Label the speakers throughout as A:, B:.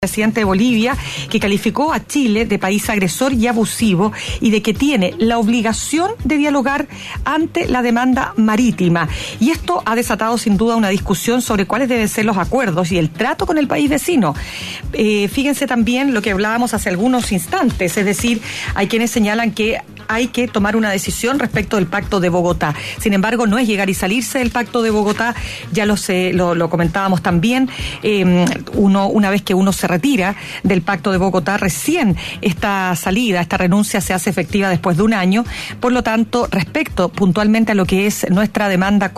A: Presidente de Bolivia, que calificó a Chile de país agresor y abusivo y de que tiene la obligación de dialogar ante la demanda marítima. Y esto ha desatado sin duda una discusión sobre cuáles deben ser los acuerdos y el trato con el país vecino. Fíjense también lo que hablábamos hace algunos instantes, es decir, hay quienes señalan que hay que tomar una decisión respecto del Pacto de Bogotá. Sin embargo, no es llegar y salirse del Pacto de Bogotá, ya lo comentábamos también, una vez que uno se retira del Pacto de Bogotá, recién esta renuncia se hace efectiva después de un año. Por lo tanto, respecto puntualmente a lo que es nuestra demanda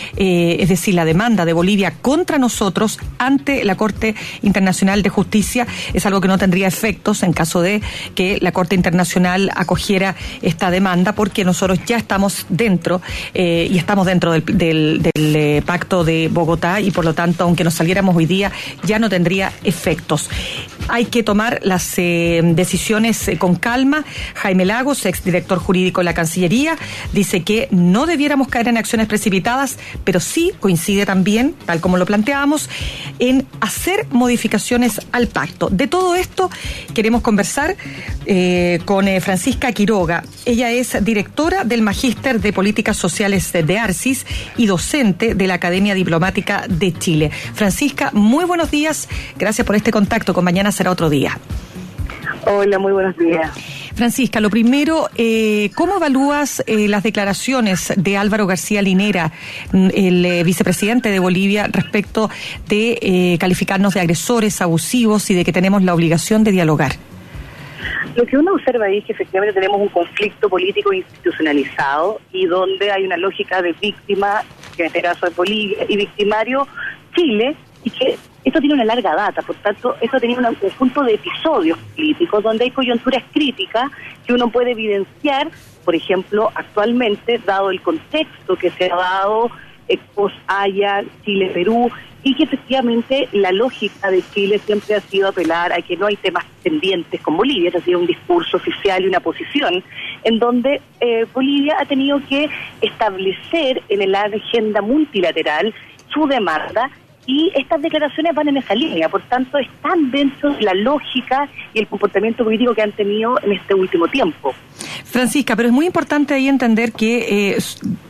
A: es decir, la demanda de Bolivia contra nosotros ante la Corte Internacional de Justicia, es algo que no tendría efectos en caso de que la Corte Internacional acogiera esta demanda, porque nosotros ya estamos dentro y estamos dentro del Pacto de Bogotá, y por lo tanto, aunque nos saliéramos hoy día, ya no tendría efectos. Hay que tomar las decisiones con calma. Jaime Lagos, exdirector jurídico de la Cancillería, dice que no debiéramos caer en acciones precipitadas, pero sí coincide también, tal como lo planteábamos, en hacer modificaciones al pacto. De todo esto queremos conversar con Francisca Quiroga. Ella es directora del Magíster de Políticas Sociales de ARCIS y docente de la Academia Diplomática de Chile. Francisca, muy buenos días. Gracias por este contacto con Mañana Será Otro Día.
B: Hola, muy buenos días.
A: Francisca, lo primero, ¿cómo evalúas las declaraciones de Álvaro García Linera, el vicepresidente de Bolivia, respecto de calificarnos de agresores, abusivos y de que tenemos la obligación de dialogar?
B: Lo que uno observa ahí es que efectivamente tenemos un conflicto político institucionalizado y donde hay una lógica de víctima, que en este caso es Bolivia, y victimario Chile, y que esto tiene una larga data. Por tanto, esto ha tenido un conjunto de episodios políticos donde hay coyunturas críticas que uno puede evidenciar, por ejemplo, actualmente, dado el contexto que se ha dado post-Haya, Chile-Perú, y que efectivamente la lógica de Chile siempre ha sido apelar a que no hay temas pendientes con Bolivia. Este ha sido un discurso oficial y una posición en donde Bolivia ha tenido que establecer en la agenda multilateral su demanda, y estas declaraciones van en esa línea. Por tanto, están dentro de la lógica y el comportamiento político que han tenido en este último tiempo.
A: Francisca, pero es muy importante ahí entender que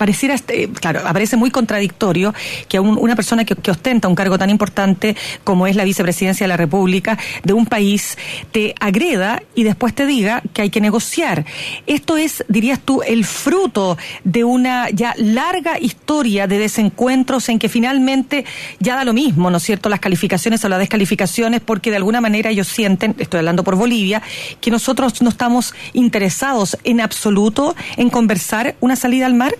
A: parece muy contradictorio que una persona que ostenta un cargo tan importante como es la vicepresidencia de la República de un país te agreda y después te diga que hay que negociar. Esto es, dirías tú, el fruto de una ya larga historia de desencuentros en que finalmente ya da lo mismo, ¿no es cierto?, las calificaciones o las descalificaciones, porque de alguna manera ellos sienten, estoy hablando por Bolivia, que nosotros no estamos interesados en absoluto en conversar una salida al mar.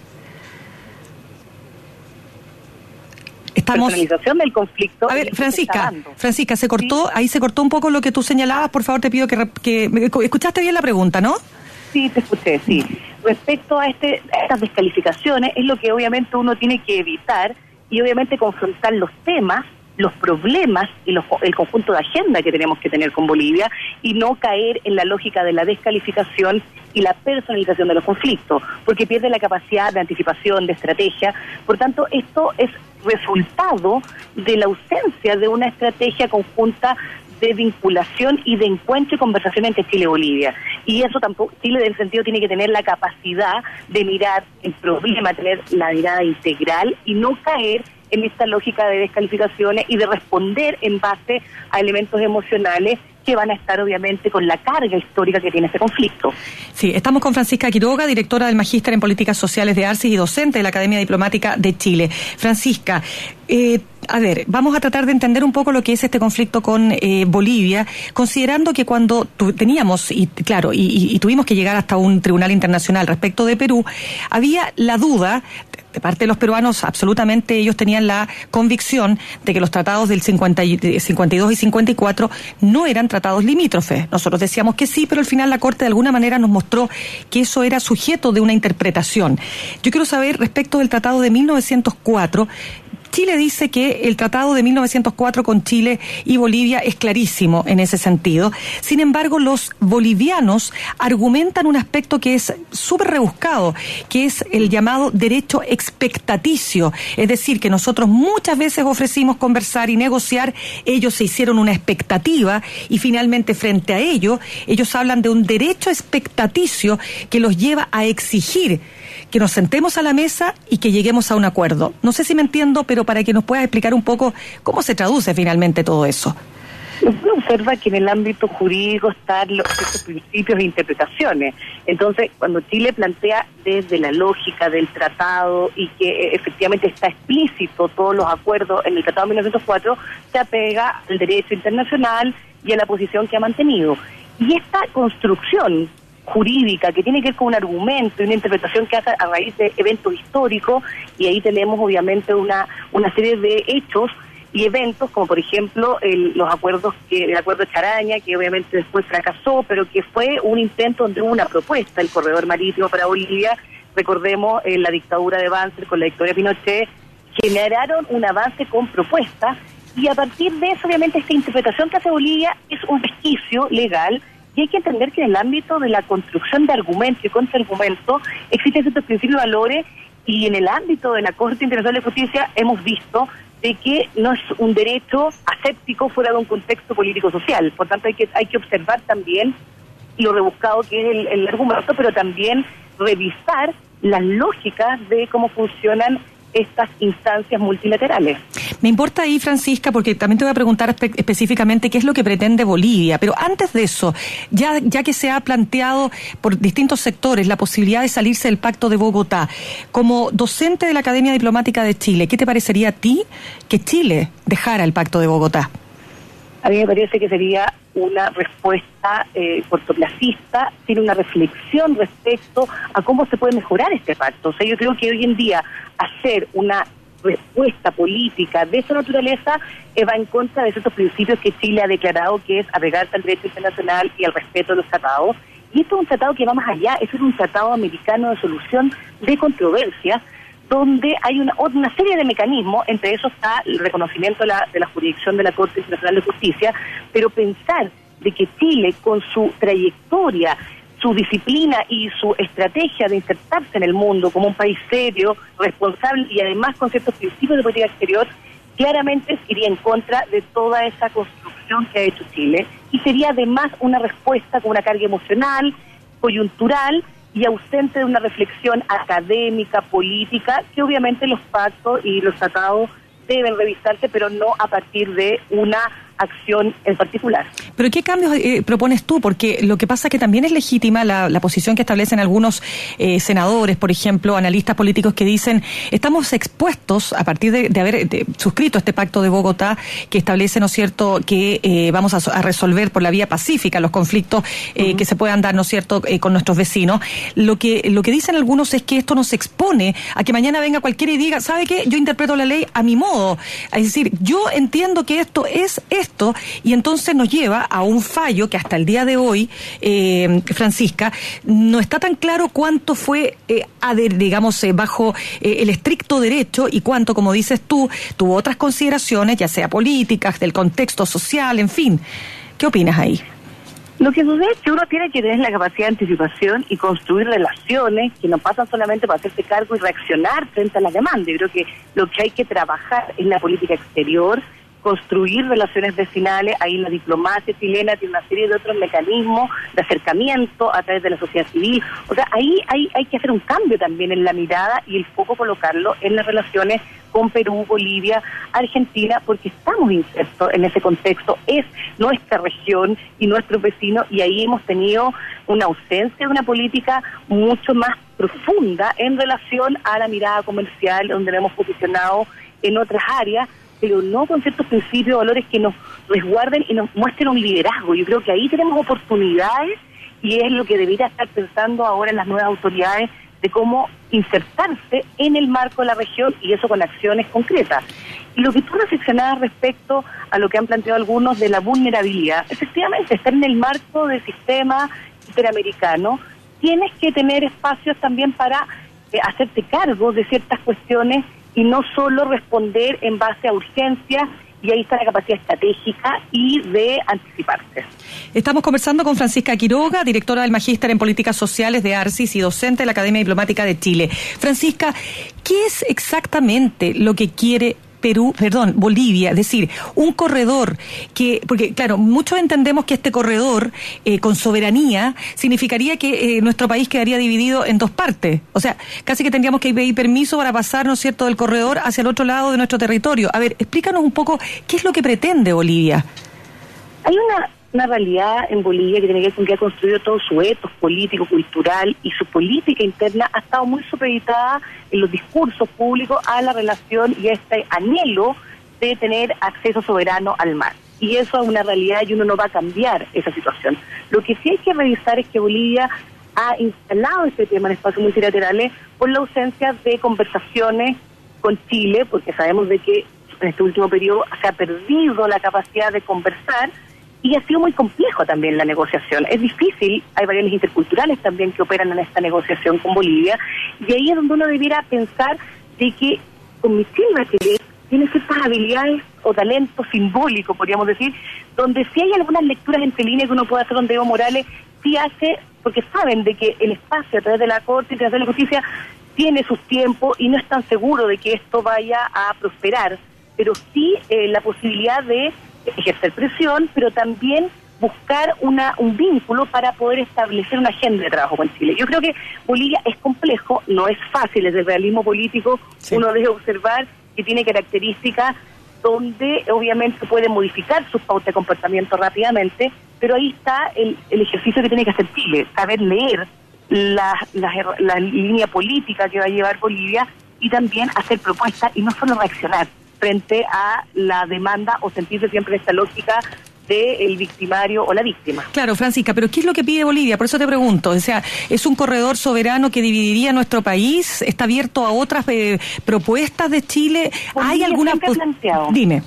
B: Personalización del conflicto.
A: A ver, Francisca, se cortó, ¿sí? Ahí se cortó un poco lo que tú señalabas. Por favor, te pido que escuchaste bien la pregunta, ¿no?
B: Sí, te escuché, sí. Respecto a estas descalificaciones, es lo que obviamente uno tiene que evitar, y obviamente confrontar los temas, los problemas y el conjunto de agenda que tenemos que tener con Bolivia, y no caer en la lógica de la descalificación y la personalización de los conflictos, porque pierde la capacidad de anticipación, de estrategia. Por tanto, esto es resultado de la ausencia de una estrategia conjunta de vinculación y de encuentro y conversación entre Chile y Bolivia. Y eso tampoco, Chile en ese sentido tiene que tener la capacidad de mirar el problema, tener la mirada integral y no caer en esta lógica de descalificaciones y de responder en base a elementos emocionales que van a estar obviamente con la carga histórica que tiene este conflicto.
A: Sí, estamos con Francisca Quiroga, directora del Magíster en Políticas Sociales de ARCIS y docente de la Academia Diplomática de Chile. Francisca, a ver, vamos a tratar de entender un poco lo que es este conflicto con Bolivia, considerando que cuando teníamos, y tuvimos que llegar hasta un tribunal internacional respecto de Perú, había la duda de parte de los peruanos. Absolutamente ellos tenían la convicción de que los tratados del 52 y 54 no eran tratados limítrofes. Nosotros decíamos que sí, pero al final la Corte de alguna manera nos mostró que eso era sujeto de una interpretación. Yo quiero saber, respecto del tratado de 1904, Chile dice que el tratado de 1904 con Chile y Bolivia es clarísimo en ese sentido. Sin embargo, los bolivianos argumentan un aspecto que es súper rebuscado, que es el llamado derecho expectaticio. Es decir, que nosotros muchas veces ofrecimos conversar y negociar, ellos se hicieron una expectativa y finalmente frente a ello, ellos hablan de un derecho expectaticio que los lleva a exigir que nos sentemos a la mesa y que lleguemos a un acuerdo. No sé si me entiendo, pero para que nos puedas explicar un poco cómo se traduce finalmente todo eso.
B: Uno observa que en el ámbito jurídico están estos principios e interpretaciones. Entonces, cuando Chile plantea desde la lógica del tratado y que efectivamente está explícito todos los acuerdos en el Tratado de 1904, se apega al derecho internacional y a la posición que ha mantenido. Y esta construcción jurídica que tiene que ver con un argumento y una interpretación que hace a raíz de eventos históricos, y ahí tenemos obviamente una serie de hechos y eventos, como por ejemplo el acuerdo de Charaña, que obviamente después fracasó, pero que fue un intento donde hubo una propuesta, el corredor marítimo para Bolivia. Recordemos la dictadura de Banzer con la dictadura de Pinochet, generaron un avance con propuestas, y a partir de eso obviamente esta interpretación que hace Bolivia es un resquicio legal. Y hay que entender que en el ámbito de la construcción de argumentos y contraargumentos existen ciertos principios y valores, y en el ámbito de la Corte Internacional de Justicia hemos visto de que no es un derecho aséptico fuera de un contexto político-social. Por tanto, hay que observar también lo rebuscado que es el argumento, pero también revisar las lógicas de cómo funcionan estas instancias multilaterales.
A: Me importa ahí, Francisca, porque también te voy a preguntar específicamente qué es lo que pretende Bolivia, pero antes de eso, ya que se ha planteado por distintos sectores la posibilidad de salirse del Pacto de Bogotá, como docente de la Academia Diplomática de Chile, ¿qué te parecería a ti que Chile dejara el Pacto de Bogotá?
B: A mí me parece que sería una respuesta cortoplacista, sin una reflexión respecto a cómo se puede mejorar este pacto. O sea, yo creo que hoy en día hacer una respuesta política de esa naturaleza va en contra de esos principios que Chile ha declarado, que es apegarse al derecho internacional y al respeto de los tratados. Y esto es un tratado que va más allá, eso es un tratado americano de solución de controversias, donde hay una serie de mecanismos, entre esos está el reconocimiento de la jurisdicción de la Corte Internacional de Justicia, pero pensar de que Chile, con su trayectoria, su disciplina y su estrategia de insertarse en el mundo como un país serio, responsable y además con ciertos principios de política exterior, claramente iría en contra de toda esa construcción que ha hecho Chile, y sería además una respuesta con una carga emocional, coyuntural y ausente de una reflexión académica, política, que obviamente los pactos y los tratados deben revisarse, pero no a partir de una acción en particular. ¿Pero qué cambios propones tú? Porque lo que pasa es que también es legítima la posición que establecen algunos senadores, por ejemplo, analistas políticos que dicen, estamos expuestos, a partir de haber suscrito este Pacto de Bogotá, que establece, ¿no es cierto?, que vamos a resolver por la vía pacífica los conflictos que se puedan dar, ¿no es cierto?, con nuestros vecinos. Lo que dicen algunos es que esto nos expone a que mañana venga cualquiera y diga, ¿sabe qué? Yo interpreto la ley a mi modo. Es decir, yo entiendo que esto es esto, y entonces nos lleva a un fallo que hasta el día de hoy, Francisca, no está tan claro cuánto fue, digamos, bajo el estricto derecho y cuánto, como dices tú, tuvo otras consideraciones, ya sea políticas, del contexto social, en fin. ¿Qué opinas ahí? Lo que sucede es que uno tiene que tener la capacidad de anticipación y construir relaciones que no pasan solamente para hacerse cargo y reaccionar frente a las demandas. Yo creo que lo que hay que trabajar es la política exterior, construir relaciones vecinales. Ahí la diplomacia chilena tiene una serie de otros mecanismos de acercamiento a través de la sociedad civil. O sea, ahí hay que hacer un cambio también en la mirada y el foco colocarlo en las relaciones con Perú, Bolivia, Argentina, porque estamos insertos en ese contexto, es nuestra región y nuestros vecinos, y ahí hemos tenido una ausencia de una política mucho más profunda en relación a la mirada comercial, donde nos hemos posicionado en otras áreas, pero no con ciertos principios, valores que nos resguarden y nos muestren un liderazgo. Yo creo que ahí tenemos oportunidades y es lo que debería estar pensando ahora en las nuevas autoridades, de cómo insertarse en el marco de la región, y eso con acciones concretas. Y lo que tú reflexionabas respecto a lo que han planteado algunos de la vulnerabilidad, efectivamente, estar en el marco del sistema interamericano, tienes que tener espacios también para hacerte cargo de ciertas cuestiones y no solo responder en base a urgencias, y ahí está la capacidad estratégica y de anticiparse.
A: Estamos conversando con Francisca Quiroga, directora del Magíster en Políticas Sociales de ARCIS y docente de la Academia Diplomática de Chile. Francisca, ¿qué es exactamente lo que quiere Bolivia? Es decir, un corredor porque claro, muchos entendemos que este corredor con soberanía significaría que nuestro país quedaría dividido en dos partes. O sea, casi que tendríamos que pedir permiso para pasar, ¿no es cierto?, del corredor hacia el otro lado de nuestro territorio. A ver, explícanos un poco qué es lo que pretende Bolivia.
B: Hay una realidad en Bolivia que tiene que ver con que ha construido todo su etos político, cultural, y su política interna ha estado muy supeditada en los discursos públicos a la relación y a este anhelo de tener acceso soberano al mar. Y eso es una realidad y uno no va a cambiar esa situación. Lo que sí hay que revisar es que Bolivia ha instalado este tema en espacios multilaterales por la ausencia de conversaciones con Chile, porque sabemos de que en este último periodo se ha perdido la capacidad de conversar. Y ha sido muy complejo también la negociación. Es difícil, hay variables interculturales también que operan en esta negociación con Bolivia, y ahí es donde uno debiera pensar de que con Michelle Bachelet tiene ciertas habilidades o talento simbólico, podríamos decir, donde sí hay algunas lecturas entre líneas que uno puede hacer donde Evo Morales sí hace, porque saben de que el espacio a través de la Corte Internacional de Justicia tiene sus tiempos y no es tan seguro de que esto vaya a prosperar, pero sí la posibilidad de ejercer presión, pero también buscar un vínculo para poder establecer una agenda de trabajo con Chile. Yo creo que Bolivia es complejo, no es fácil, desde el realismo político uno debe observar que tiene características donde obviamente puede modificar sus pautas de comportamiento rápidamente, pero ahí está el ejercicio que tiene que hacer Chile, saber leer la línea política que va a llevar Bolivia y también hacer propuestas y no solo reaccionar frente a la demanda o sentirse siempre en esta lógica del victimario o la víctima.
A: Claro, Francisca, pero ¿qué es lo que pide Bolivia? Por eso te pregunto, o sea, ¿es un corredor soberano que dividiría nuestro país? ¿Está abierto a otras propuestas de Chile? ¿Hay alguna
B: planteado?
A: Dime.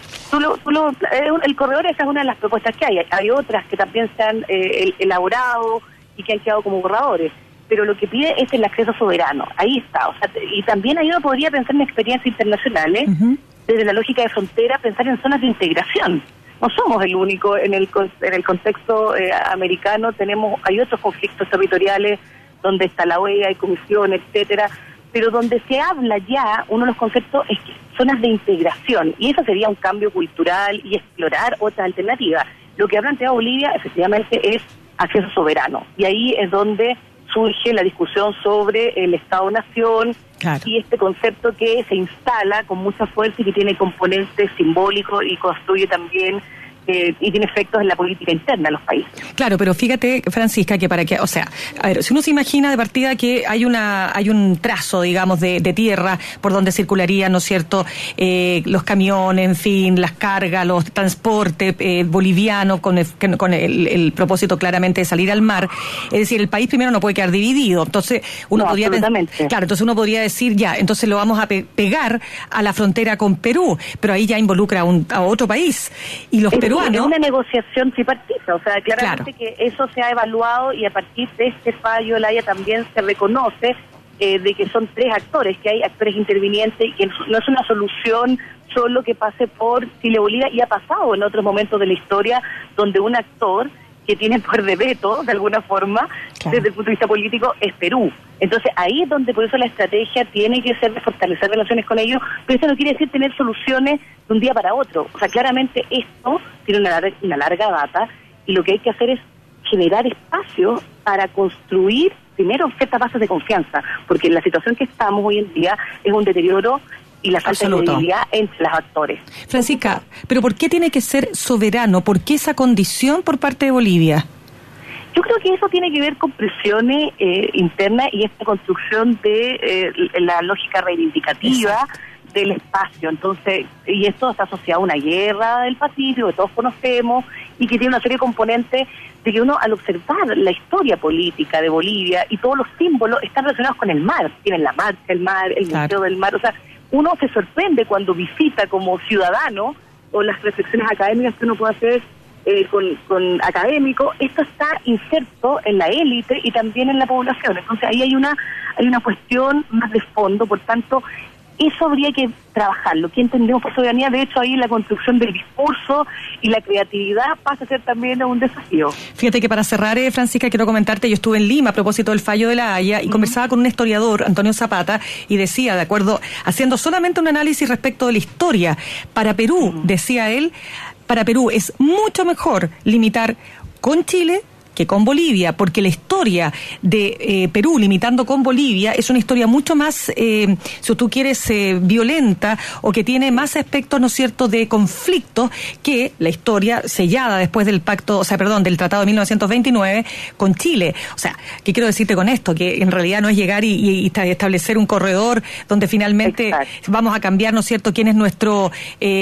B: El corredor, esa es una de las propuestas que hay. Hay otras que también se han elaborado y que han quedado como borradores. Pero lo que pide es el acceso soberano. Ahí está. O sea, y también ahí uno podría pensar en experiencias internacionales, desde la lógica de frontera, pensar en zonas de integración. No somos el único en el contexto americano, hay otros conflictos territoriales donde está la OEA, hay comisión, etcétera, pero donde se habla ya, uno de los conceptos es que zonas de integración, y eso sería un cambio cultural y explorar otras alternativas. Lo que ha planteado Bolivia efectivamente es acceso soberano, y ahí es donde surge la discusión sobre el Estado-Nación, claro, y este concepto que se instala con mucha fuerza y que tiene componentes simbólicos y construye también y tiene efectos en la política interna de los países. Claro, pero fíjate, Francisca, que o sea, a ver, si uno se imagina de partida que hay un trazo, digamos, de tierra por donde circularían, ¿no es cierto?, los camiones, en fin, las cargas, los transportes bolivianos con el propósito claramente de salir al mar. Es decir, el país primero no puede quedar dividido. Entonces, uno podría entonces uno podría decir, ya, entonces lo vamos a pegar a la frontera con Perú, pero ahí ya involucra a otro país. Y los peruanos... Es una negociación tripartita, o sea, claramente, claro, que eso se ha evaluado y a partir de este fallo la Haya también se reconoce de que son tres actores, que hay actores intervinientes y que no es una solución solo que pase por Chile-Bolivia, y ha pasado en otros momentos de la historia donde un actor que tiene poder de veto, de alguna forma, claro, desde el punto de vista político, es Perú. Entonces ahí es donde por eso la estrategia tiene que ser de fortalecer relaciones con ellos, pero eso no quiere decir tener soluciones de un día para otro. O sea, claramente esto tiene una larga data, y lo que hay que hacer es generar espacio para construir primero ciertas bases de confianza, porque en la situación que estamos hoy en día es un deterioro y la falta de credibilidad entre los actores. Francisca, ¿pero por qué tiene que ser soberano? ¿Por qué esa condición por parte de Bolivia? Yo creo que eso tiene que ver con presiones internas y esta construcción de la lógica reivindicativa, exacto, del espacio. Entonces, y esto está asociado a una guerra del Pacífico que todos conocemos y que tiene una serie de componentes de que uno, al observar la historia política de Bolivia y todos los símbolos están relacionados con el mar. Tienen la marcha del mar, el claro, Museo del Mar, o sea, uno se sorprende cuando visita como ciudadano, o las reflexiones académicas que uno puede hacer con académicos, esto está inserto en la élite y también en la población. Entonces ahí hay una cuestión más de fondo, por tanto, eso habría que trabajarlo. ¿Qué entendemos por soberanía? De hecho, ahí la construcción del discurso y la creatividad pasa a ser también un desafío.
A: Fíjate que para cerrar, Francisca, quiero comentarte, yo estuve en Lima a propósito del fallo de La Haya y conversaba con un historiador, Antonio Zapata, y decía, de acuerdo, haciendo solamente un análisis respecto de la historia, para Perú, decía él, para Perú es mucho mejor limitar con Chile que con Bolivia, porque la historia de Perú limitando con Bolivia es una historia mucho más, si tú quieres, violenta, o que tiene más aspectos, ¿no es cierto?, de conflicto que la historia sellada después del del Tratado de 1929 con Chile. O sea, ¿qué quiero decirte con esto? Que en realidad no es llegar y establecer un corredor donde finalmente vamos a cambiar, ¿no es cierto?, quién es nuestro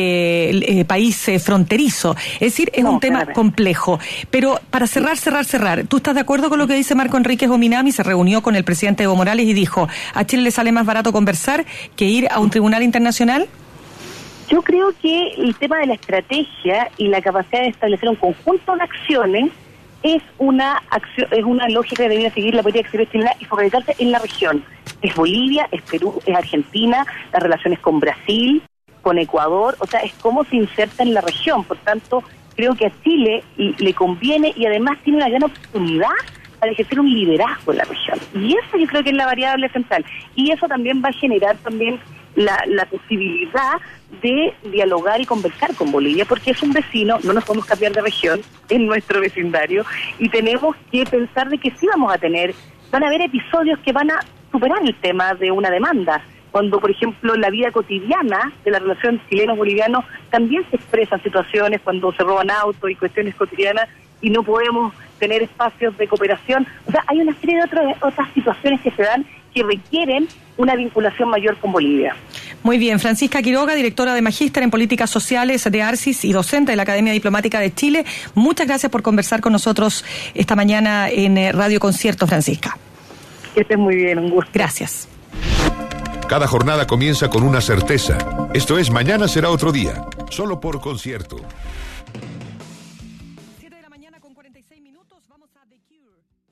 A: país fronterizo. Es decir, es un tema complejo. Pero para cerrar, ¿tú estás de acuerdo con lo que dice Marco Enríquez Ominami? Se reunió con el presidente Evo Morales y dijo, ¿a Chile le sale más barato conversar que ir a un tribunal internacional?
B: Yo creo que el tema de la estrategia y la capacidad de establecer un conjunto de acciones es una lógica que debería seguir la política exterior chilena y focalizarse en la región. Es Bolivia, es Perú, es Argentina, las relaciones con Brasil, con Ecuador, o sea, es cómo se inserta en la región. Por tanto, creo que a Chile le conviene y además tiene una gran oportunidad para ejercer un liderazgo en la región. Y eso yo creo que es la variable central. Y eso también va a generar también la posibilidad de dialogar y conversar con Bolivia, porque es un vecino, no nos podemos cambiar de región, es nuestro vecindario, y tenemos que pensar de que sí van a haber episodios que van a superar el tema de una demanda. Cuando, por ejemplo, la vida cotidiana de la relación chileno-boliviano también se expresan situaciones cuando se roban autos y cuestiones cotidianas y no podemos tener espacios de cooperación. O sea, hay una serie de otras situaciones que se dan que requieren una vinculación mayor con Bolivia.
A: Muy bien, Francisca Quiroga, directora de Magíster en Políticas Sociales de ARCIS y docente de la Academia Diplomática de Chile. Muchas gracias por conversar con nosotros esta mañana en Radio Concierto, Francisca.
B: Que estés muy bien, un gusto.
A: Gracias.
C: Cada jornada comienza con una certeza. Esto es Mañana será otro día. Solo por Concierto.
A: 7 de la mañana con 46 minutos. Vamos a The Cure.